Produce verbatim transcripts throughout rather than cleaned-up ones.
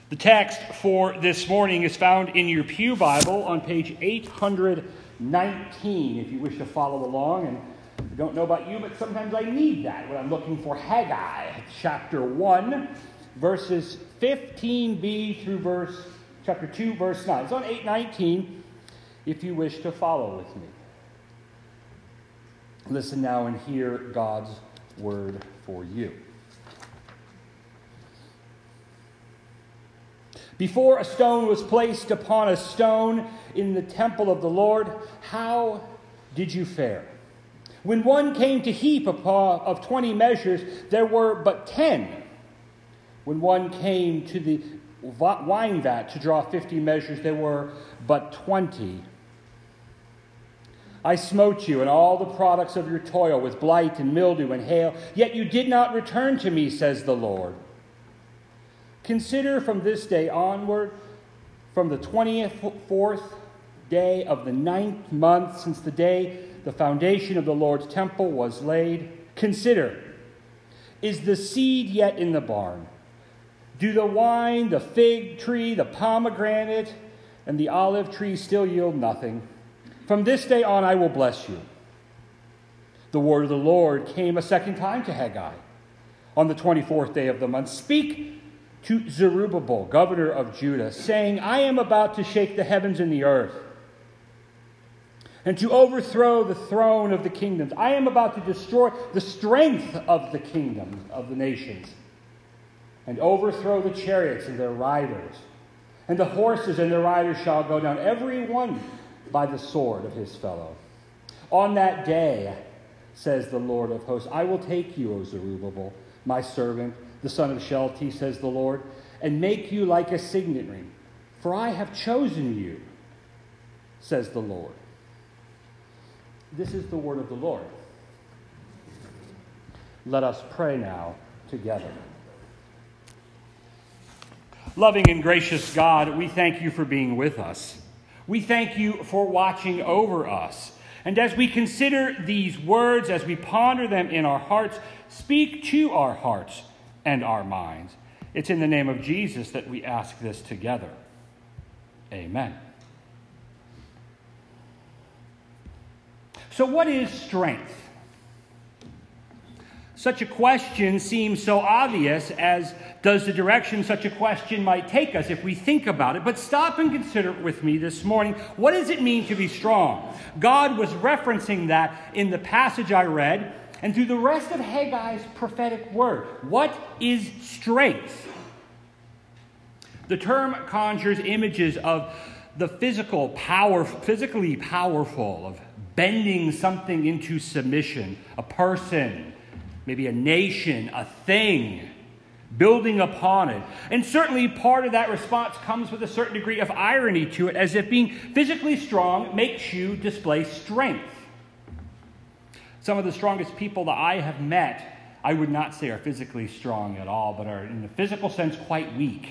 The text for this morning is found in your Pew Bible on page eight hundred nineteen, if you wish to follow along. And I don't know about you, but sometimes I need that when I'm looking for Haggai, chapter one, verses fifteen b through verse chapter two, verse nine. It's on eight nineteen, if you wish to follow with me. Listen now and hear God's word for you. Before a stone was placed upon a stone in the temple of the Lord, how did you fare? When one came to heap of twenty measures, there were but ten. When one came to the wine vat to draw fifty measures, there were but twenty. I smote you and all the products of your toil with blight and mildew and hail, yet you did not return to me, says the Lord. Consider from this day onward, from the twenty-fourth day of the ninth month, since the day the foundation of the Lord's temple was laid, consider, is the seed yet in the barn? Do the wine, the fig tree, the pomegranate, and the olive tree still yield nothing? From this day on I will bless you. The word of the Lord came a second time to Haggai on the twenty-fourth day of the month. Speak to Zerubbabel, governor of Judah, saying, I am about to shake the heavens and the earth, and to overthrow the throne of the kingdoms. I am about to destroy the strength of the kingdom of the nations, and overthrow the chariots and their riders, and the horses and their riders shall go down, every one by the sword of his fellow. On that day, says the Lord of hosts, I will take you, O Zerubbabel, my servant, the son of Shealtiel, says the Lord, and make you like a signet ring. For I have chosen you, says the Lord. This is the word of the Lord. Let us pray now together. Loving and gracious God, we thank you for being with us. We thank you for watching over us. And as we consider these words, as we ponder them in our hearts, speak to our hearts and our minds. It's in the name of Jesus that we ask this together. Amen. So what is strength? Such a question seems so obvious, as does the direction such a question might take us if we think about it. But stop and consider it with me this morning. What does it mean to be strong? God was referencing that in the passage I read and through the rest of Haggai's prophetic word. What is strength? The term conjures images of the physical power, physically powerful, of bending something into submission, a person, maybe a nation, a thing, building upon it. And certainly part of that response comes with a certain degree of irony to it, as if being physically strong makes you display strength. Some of the strongest people that I have met, I would not say are physically strong at all, but are in the physical sense quite weak.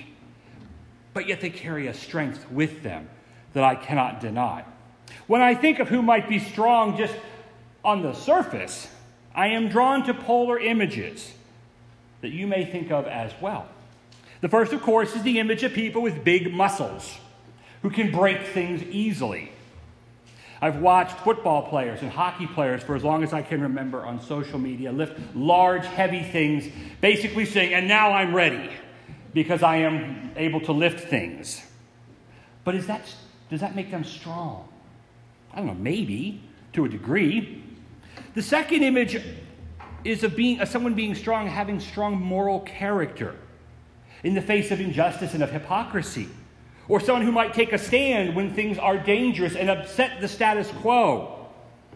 But yet they carry a strength with them that I cannot deny. When I think of who might be strong just on the surface, I am drawn to polar images that you may think of as well. The first, of course, is the image of people with big muscles who can break things easily. I've watched football players and hockey players for as long as I can remember on social media lift large, heavy things, basically saying, and now I'm ready because I am able to lift things. But is that, does that make them strong? I don't know, maybe, to a degree. The second image is of being of someone being strong, having strong moral character in the face of injustice and of hypocrisy. Or someone who might take a stand when things are dangerous and upset the status quo.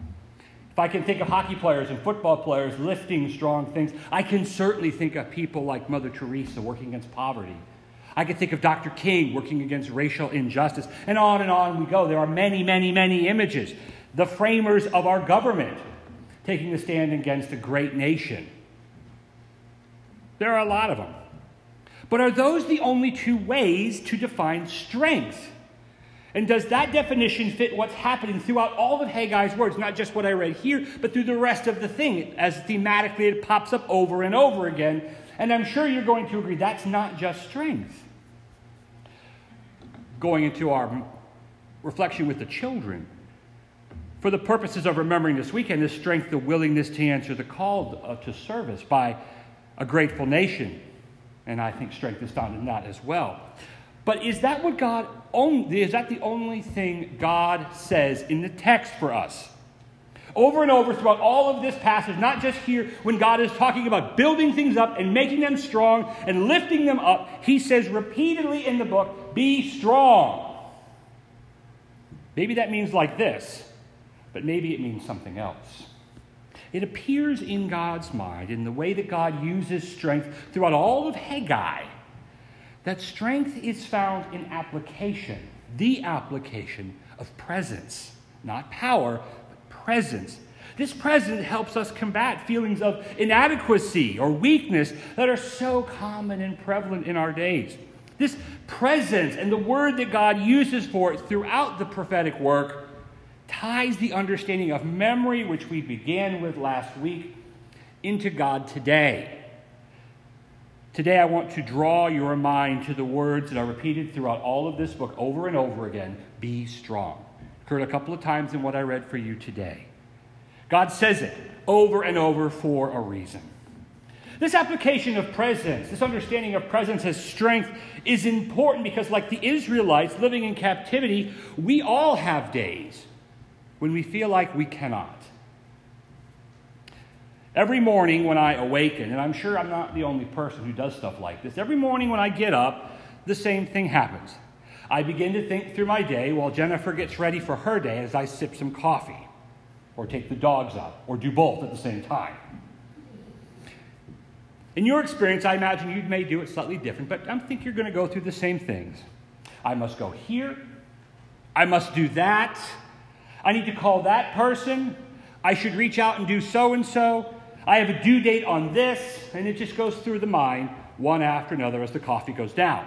If I can think of hockey players and football players lifting strong things, I can certainly think of people like Mother Teresa working against poverty. I can think of Doctor King working against racial injustice. And on and on we go. There are many, many, many images. The framers of our government taking a stand against a great nation. There are a lot of them. But are those the only two ways to define strength? And does that definition fit what's happening throughout all of Haggai's words, not just what I read here, but through the rest of the thing, as thematically it pops up over and over again? And I'm sure you're going to agree that's not just strength. going into our reflection with the children, for the purposes of remembering this weekend, the strength, the willingness to answer the call uh, to service by a grateful nation. And I think strength is found in that as well. But is that what God only, is that the only thing God says in the text for us? Over and over throughout all of this passage, not just here when God is talking about building things up and making them strong and lifting them up, he says repeatedly in the book, be strong. Maybe that means like this, but maybe it means something else. It appears in God's mind, in the way that God uses strength throughout all of Haggai, that strength is found in application, the application of presence, not power, but presence. This presence helps us combat feelings of inadequacy or weakness that are so common and prevalent in our days. This presence and the word that God uses for it throughout the prophetic work ties the understanding of memory, which we began with last week, into God today. Today I want to draw your mind to the words that are repeated throughout all of this book over and over again, be strong. Occurred a couple of times in what I read for you today. God says it over and over for a reason. This application of presence, this understanding of presence as strength is important because, like the Israelites living in captivity, we all have days when we feel like we cannot. Every morning when I awaken, and I'm sure I'm not the only person who does stuff like this, every morning when I get up, the same thing happens. I begin to think through my day while Jennifer gets ready for her day as I sip some coffee, or take the dogs out, or do both at the same time. In your experience, I imagine you may do it slightly different, but I think you're going to go through the same things. I must go here. I must do that. I need to call that person. I should reach out and do so-and-so. I have a due date on this. And it just goes through the mind, one after another, as the coffee goes down.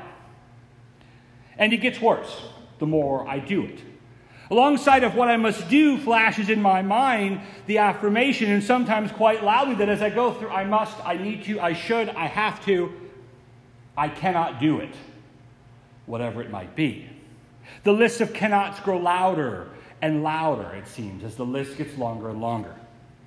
And it gets worse the more I do it. Alongside of what I must do flashes in my mind the affirmation, and sometimes quite loudly, that as I go through, I must, I need to, I should, I have to, I cannot do it, whatever it might be. The list of cannots grow louder and louder, it seems, as the list gets longer and longer.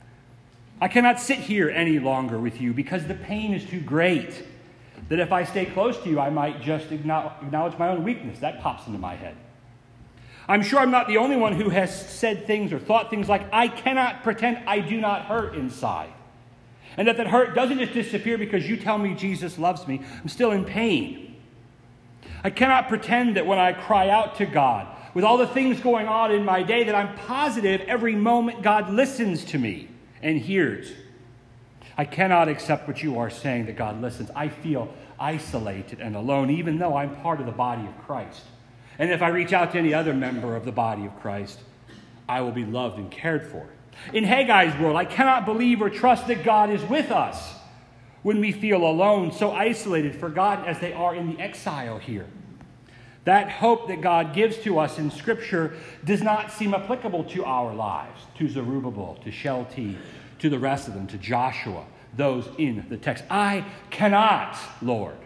I cannot sit here any longer with you because the pain is too great, that if I stay close to you, I might just acknowledge my own weakness. That pops into my head. I'm sure I'm not the only one who has said things or thought things like, I cannot pretend I do not hurt inside. And that that hurt doesn't just disappear because you tell me Jesus loves me. I'm still in pain. I cannot pretend that when I cry out to God, with all the things going on in my day, that I'm positive every moment God listens to me and hears. I cannot accept what you are saying, that God listens. I feel isolated and alone, even though I'm part of the body of Christ. And if I reach out to any other member of the body of Christ, I will be loved and cared for. In Haggai's world, I cannot believe or trust that God is with us when we feel alone, so isolated, forgotten as they are in the exile here. That hope that God gives to us in Scripture does not seem applicable to our lives, to Zerubbabel, to Shealtiel, to the rest of them, to Joshua, those in the text. I cannot, Lord.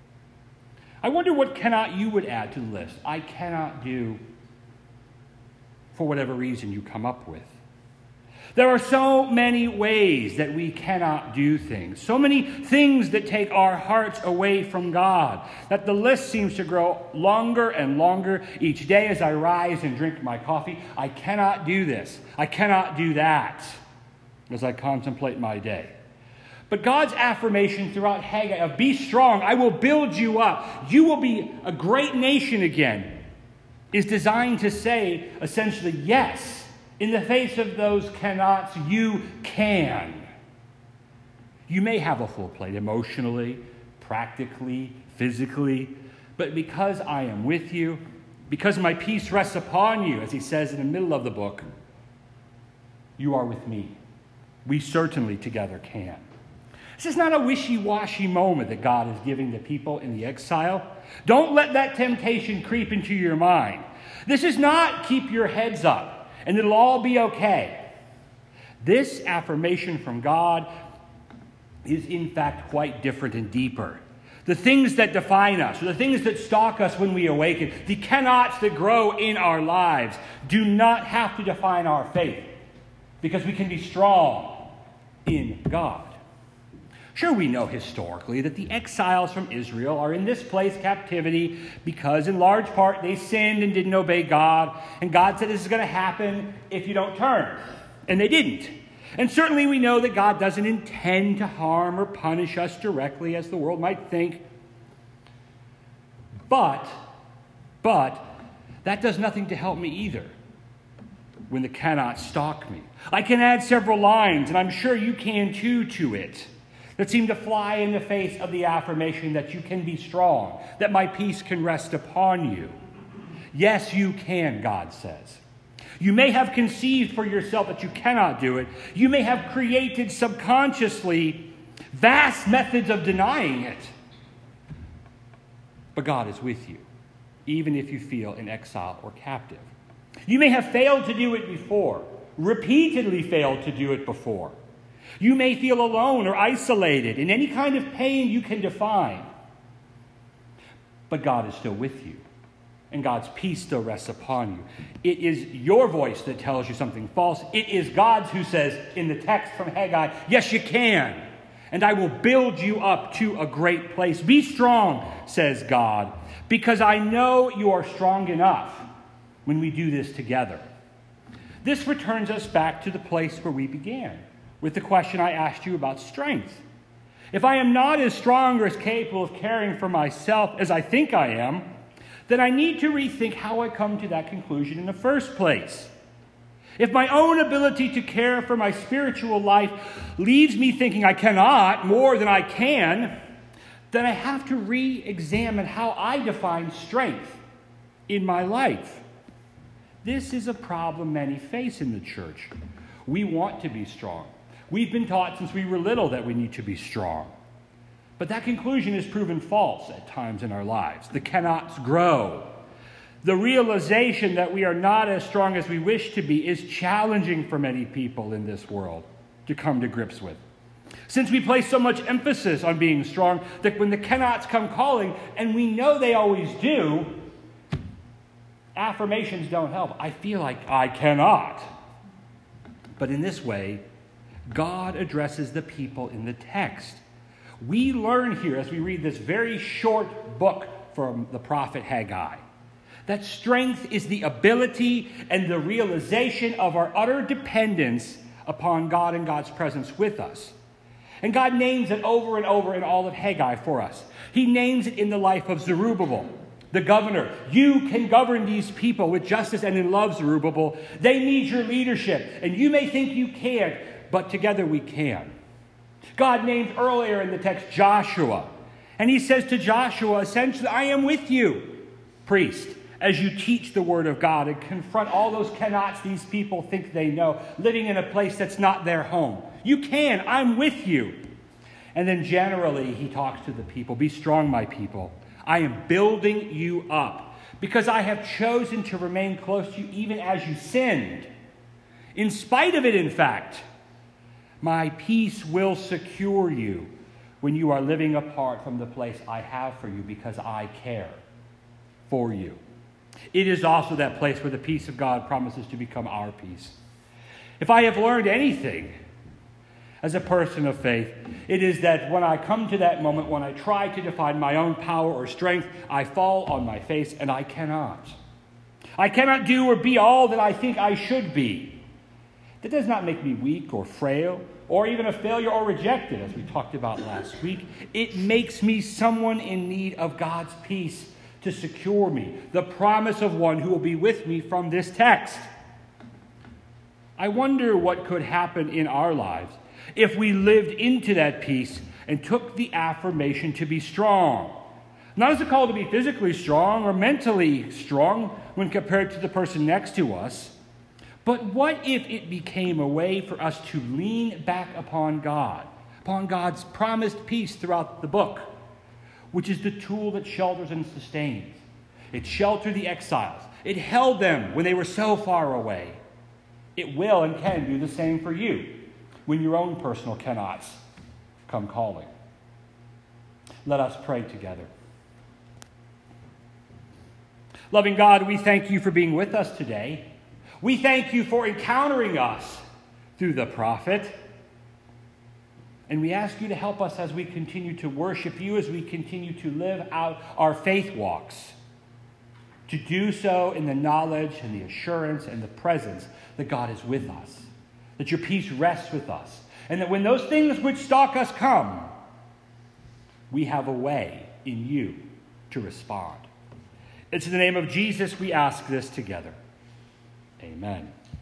I wonder what cannot you would add to the list. I cannot do for whatever reason you come up with. There are so many ways that we cannot do things, so many things that take our hearts away from God, that the list seems to grow longer and longer each day as I rise and drink my coffee. I cannot do this. I cannot do that as I contemplate my day. But God's affirmation throughout Haggai of be strong, I will build you up, you will be a great nation again, is designed to say essentially, yes, in the face of those cannots, you can. You may have a full plate emotionally, practically, physically, but because I am with you, because my peace rests upon you, as he says in the middle of the book, you are with me. We certainly together can. This is not a wishy-washy moment that God is giving the people in the exile. Don't let that temptation creep into your mind. This is not keep your heads up and it'll all be okay. This affirmation from God is in fact quite different and deeper. the things that define us, or the things that stalk us when we awaken, the cannots that grow in our lives, do not have to define our faith, because we can be strong in God. Sure, we know historically that the exiles from Israel are in this place, captivity, because in large part they sinned and didn't obey God. And God said this is going to happen if you don't turn. And they didn't. And certainly we know that God doesn't intend to harm or punish us directly as the world might think. But, but, that does nothing to help me either when the cannot stalk me. I can add several lines, and I'm sure you can too, to it, that seem to fly in the face of the affirmation that you can be strong, that my peace can rest upon you. Yes, you can, God says. You may have conceived for yourself that you cannot do it. You may have created subconsciously vast methods of denying it. But God is with you, even if you feel in exile or captive. You may have failed to do it before, repeatedly failed to do it before. You may feel alone or isolated in any kind of pain you can define. But God is still with you, and God's peace still rests upon you. It is your voice that tells you something false. It is God's who says in the text from Haggai, yes, you can, and I will build you up to a great place. Be strong, says God, because I know you are strong enough when we do this together. This returns us back to the place where we began, with the question I asked you about strength. If I am not as strong or as capable of caring for myself as I think I am, then I need to rethink how I come to that conclusion in the first place. If my own ability to care for my spiritual life leaves me thinking I cannot more than I can, then I have to re-examine how I define strength in my life. This is a problem many face in the church. We want to be strong. We've been taught since we were little that we need to be strong. But that conclusion is proven false at times in our lives. The cannots grow. The realization that we are not as strong as we wish to be is challenging for many people in this world to come to grips with. Since we place so much emphasis on being strong, that when the cannots come calling, and we know they always do, affirmations don't help. I feel like I cannot. But in this way, God addresses the people in the text. We learn here, as we read this very short book from the prophet Haggai, that strength is the ability and the realization of our utter dependence upon God and God's presence with us. And God names it over and over in all of Haggai for us. He names it in the life of Zerubbabel, the governor. You can govern these people with justice and in love, Zerubbabel. They need your leadership, and you may think you can't, but together we can. God names earlier in the text Joshua, and he says to Joshua, essentially, I am with you, priest, as you teach the word of God and confront all those cannots these people think they know, living in a place that's not their home. You can, I'm with you. And then generally he talks to the people, be strong, my people. I am building you up because I have chosen to remain close to you even as you sinned. In spite of it, in fact, my peace will secure you when you are living apart from the place I have for you because I care for you. It is also that place where the peace of God promises to become our peace. If I have learned anything as a person of faith, it is that when I come to that moment, when I try to define my own power or strength, I fall on my face and I cannot. I cannot do or be all that I think I should be. That does not make me weak or frail or even a failure or rejected, as we talked about last week. It makes me someone in need of God's peace to secure me, the promise of one who will be with me from this text. I wonder what could happen in our lives if we lived into that peace and took the affirmation to be strong. Not as a call to be physically strong or mentally strong when compared to the person next to us, but what if it became a way for us to lean back upon God, upon God's promised peace throughout the book, which is the tool that shelters and sustains. It sheltered the exiles. It held them when they were so far away. It will and can do the same for you when your own personal cannots come calling. Let us pray together. Loving God, we thank you for being with us today. We thank you for encountering us through the prophet. And we ask you to help us as we continue to worship you, as we continue to live out our faith walks, to do so in the knowledge and the assurance and the presence that God is with us, that your peace rests with us, and that when those things which stalk us come, we have a way in you to respond. It's in the name of Jesus we ask this together. Amen.